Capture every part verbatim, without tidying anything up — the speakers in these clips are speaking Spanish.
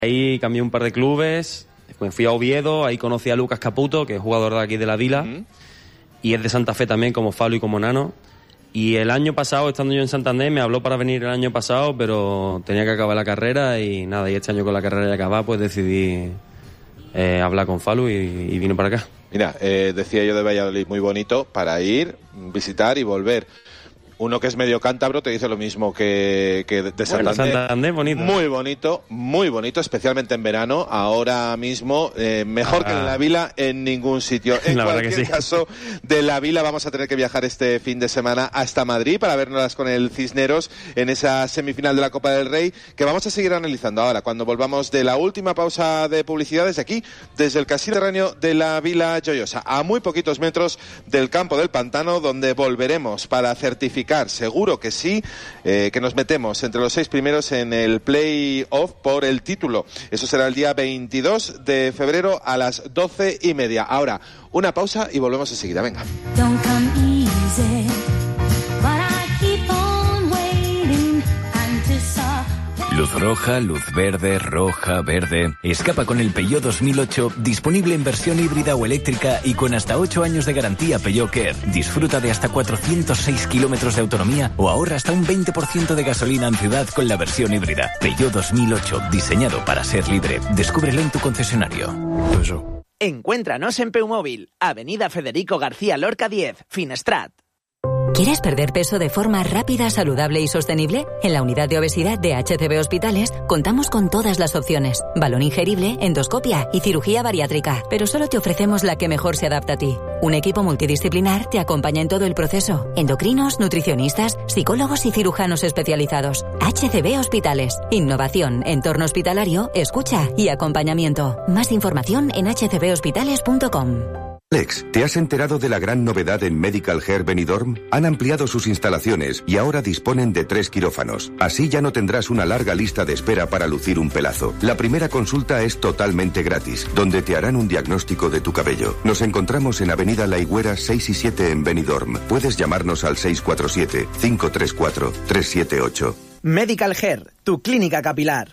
Ahí cambié un par de clubes, me fui a Oviedo, ahí conocí a Lucas Caputo, que es jugador de aquí de la Vila, uh-huh. y es de Santa Fe también, como Falu y como Nano. Y el año pasado, estando yo en Santander, me habló para venir el año pasado, pero tenía que acabar la carrera y nada, y este año con la carrera ya acabada, pues decidí eh, hablar con Falu y, y vine para acá. Mira, eh, decía yo de Valladolid, muy bonito para ir, visitar y volver. Uno que es medio cántabro te dice lo mismo que, que de Santander. Bueno, Santander, bonito. Muy bonito, muy bonito, especialmente en verano. Ahora mismo, eh, mejor ah. que en la Vila en ningún sitio. En la cualquier sí. caso, de la Vila vamos a tener que viajar este fin de semana hasta Madrid para vernos con el Cisneros en esa semifinal de la Copa del Rey, que vamos a seguir analizando ahora, cuando volvamos de la última pausa de publicidad desde aquí, desde el Casino Terráneo de la Vila Joyosa, a muy poquitos metros del campo del Pantano, donde volveremos para certificar, seguro que sí, eh, que nos metemos entre los seis primeros en el play-off por el título. Eso será el día veintidós de febrero a las doce y media. Ahora, una pausa y volvemos enseguida. Venga. Don't come easy, but I keep on waiting until Luz roja, luz verde, roja, verde. Escapa con el Peugeot dos mil ocho, disponible en versión híbrida o eléctrica y con hasta ocho años de garantía Peugeot Care. Disfruta de hasta cuatrocientos seis kilómetros de autonomía o ahorra hasta un veinte por ciento de gasolina en ciudad con la versión híbrida. Peugeot dos mil ocho, diseñado para ser libre. Descúbrelo en tu concesionario. Eso. Encuéntranos en Peumóvil, Avenida Federico García Lorca diez, Finestrat. ¿Quieres perder peso de forma rápida, saludable y sostenible? En la unidad de obesidad de H C B Hospitales contamos con todas las opciones. Balón ingerible, endoscopia y cirugía bariátrica. Pero solo te ofrecemos la que mejor se adapta a ti. Un equipo multidisciplinar te acompaña en todo el proceso. Endocrinos, nutricionistas, psicólogos y cirujanos especializados. H C B Hospitales. Innovación, entorno hospitalario, escucha y acompañamiento. Más información en h c b hospitales punto com. Alex, ¿te has enterado de la gran novedad en Medical Hair Benidorm? Han ampliado sus instalaciones y ahora disponen de tres quirófanos. Así ya no tendrás una larga lista de espera para lucir un pelazo. La primera consulta es totalmente gratis, donde te harán un diagnóstico de tu cabello. Nos encontramos en Avenida La Higuera seis y siete en Benidorm. Puedes llamarnos al seis cuatro siete, cinco tres cuatro, tres siete ocho. Medical Hair, tu clínica capilar.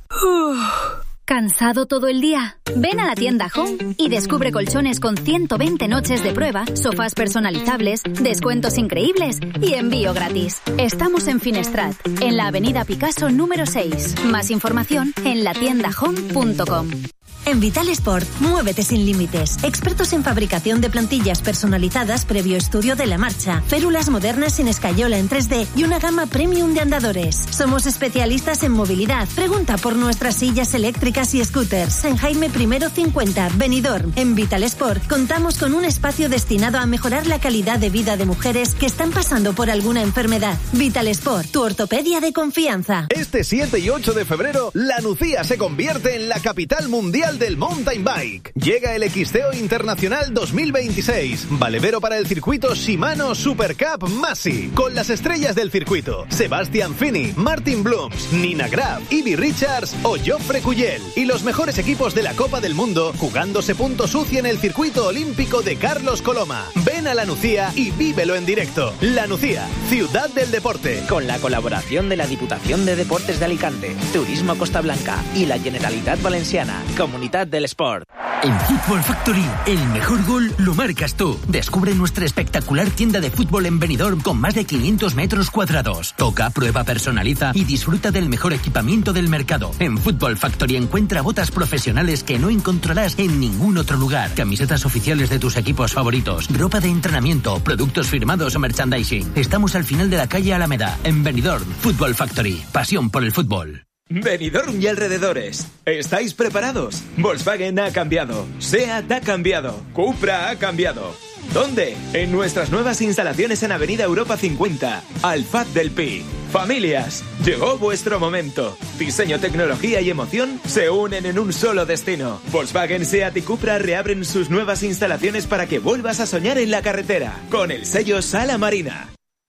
¿Cansado todo el día? Ven a la tienda Home y descubre colchones con ciento veinte noches de prueba, sofás personalizables, descuentos increíbles y envío gratis. Estamos en Finestrat, en la avenida Picasso número seis. Más información en la tienda home punto com. En Vital Sport, muévete sin límites. Expertos en fabricación de plantillas personalizadas previo estudio de la marcha, férulas modernas sin escayola en tres D y una gama premium de andadores. Somos especialistas en movilidad. Pregunta por nuestras sillas eléctricas y scooters. En Jaime I cincuenta, Benidorm. En Vital Sport contamos con un espacio destinado a mejorar la calidad de vida de mujeres que están pasando por alguna enfermedad. Vital Sport, tu ortopedia de confianza. Este siete y ocho de febrero, La Nucía se convierte en la capital mundial del mountain bike. Llega el Xteo Internacional dos mil veintiséis, valedero para el circuito Shimano Super Cup Masi, con las estrellas del circuito: Sebastian Finney, Martin Blums, Nina Graf, Ivy Richards o Joffre Cuyel, y los mejores equipos de la Copa del Mundo jugándose puntos U C I en el circuito olímpico de Carlos Coloma. Ven a La Nucía y vívelo en directo. La Nucía, ciudad del deporte, con la colaboración de la Diputación de Deportes de Alicante, Turismo Costa Blanca y la Generalitat Valenciana, Comunidad del Sport. En Football Factory, el mejor gol lo marcas tú. Descubre nuestra espectacular tienda de fútbol en Benidorm con más de quinientos metros cuadrados. Toca, prueba, personaliza y disfruta del mejor equipamiento del mercado. En Football Factory encuentra botas profesionales que no encontrarás en ningún otro lugar. Camisetas oficiales de tus equipos favoritos, ropa de entrenamiento, productos firmados o merchandising. Estamos al final de la calle Alameda, en Benidorm. Football Factory, pasión por el fútbol. Benidorm y alrededores. ¿Estáis preparados? Volkswagen ha cambiado, SEAT ha cambiado, Cupra ha cambiado. ¿Dónde? En nuestras nuevas instalaciones en Avenida Europa cincuenta, Alfaz del Pi. Familias, llegó vuestro momento. Diseño, tecnología y emoción se unen en un solo destino. Volkswagen, SEAT y Cupra reabren sus nuevas instalaciones para que vuelvas a soñar en la carretera, con el sello Sala Marina.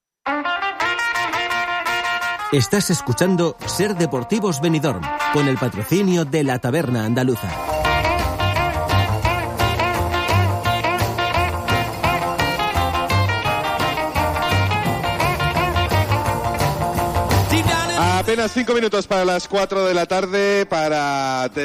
Estás escuchando Ser Deportivos Benidorm, con el patrocinio de la Taberna Andaluza. Apenas cinco minutos para las cuatro de la tarde para...